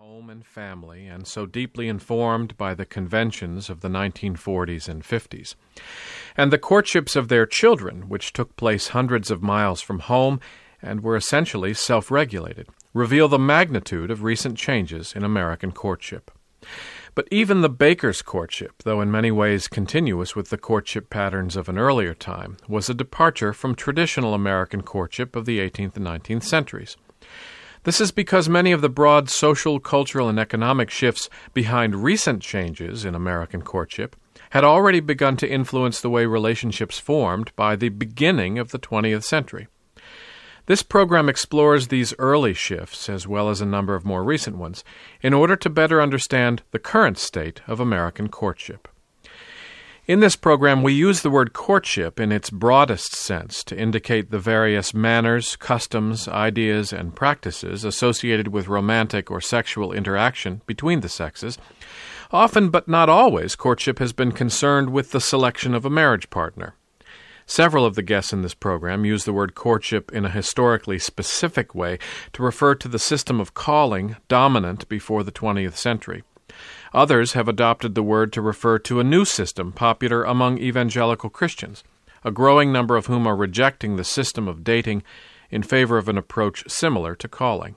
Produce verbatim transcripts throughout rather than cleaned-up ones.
home and family and so deeply informed by the conventions of the nineteen forties and fifties. And the courtships of their children, which took place hundreds of miles from home and were essentially self-regulated, reveal the magnitude of recent changes in American courtship. But even the Baker's courtship, though in many ways continuous with the courtship patterns of an earlier time, was a departure from traditional American courtship of the eighteenth and nineteenth centuries. This is because many of the broad social, cultural, and economic shifts behind recent changes in American courtship had already begun to influence the way relationships formed by the beginning of the twentieth century. This program explores these early shifts, as well as a number of more recent ones, in order to better understand the current state of American courtship. In this program, we use the word courtship in its broadest sense to indicate the various manners, customs, ideas, and practices associated with romantic or sexual interaction between the sexes. Often, but not always, courtship has been concerned with the selection of a marriage partner. Several of the guests in this program use the word courtship in a historically specific way to refer to the system of calling dominant before the twentieth century. Others have adopted the word to refer to a new system popular among evangelical Christians, a growing number of whom are rejecting the system of dating in favor of an approach similar to calling.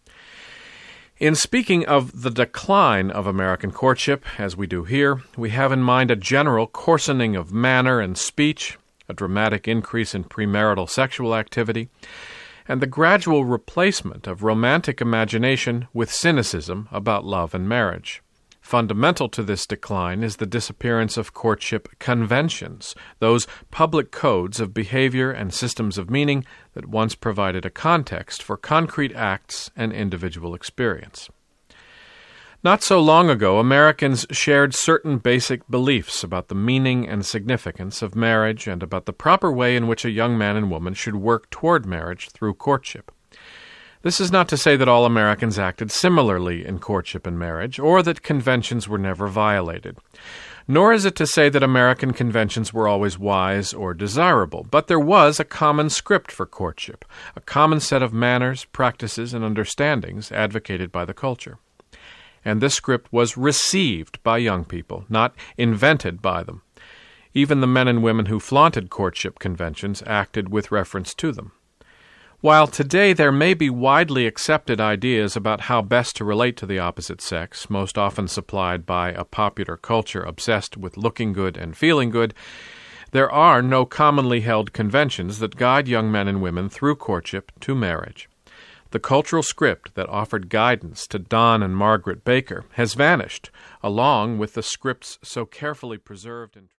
In speaking of the decline of American courtship, as we do here, we have in mind a general coarsening of manner and speech, a dramatic increase in premarital sexual activity, and the gradual replacement of romantic imagination with cynicism about love and marriage. Fundamental to this decline is the disappearance of courtship conventions, those public codes of behavior and systems of meaning that once provided a context for concrete acts and individual experience. Not so long ago, Americans shared certain basic beliefs about the meaning and significance of marriage and about the proper way in which a young man and woman should work toward marriage through courtship. This is not to say that all Americans acted similarly in courtship and marriage, or that conventions were never violated. Nor is it to say that American conventions were always wise or desirable, but there was a common script for courtship, a common set of manners, practices, and understandings advocated by the culture. And this script was received by young people, not invented by them. Even the men and women who flaunted courtship conventions acted with reference to them. While today there may be widely accepted ideas about how best to relate to the opposite sex, most often supplied by a popular culture obsessed with looking good and feeling good, there are no commonly held conventions that guide young men and women through courtship to marriage. The cultural script that offered guidance to Don and Margaret Baker has vanished, along with the scripts so carefully preserved and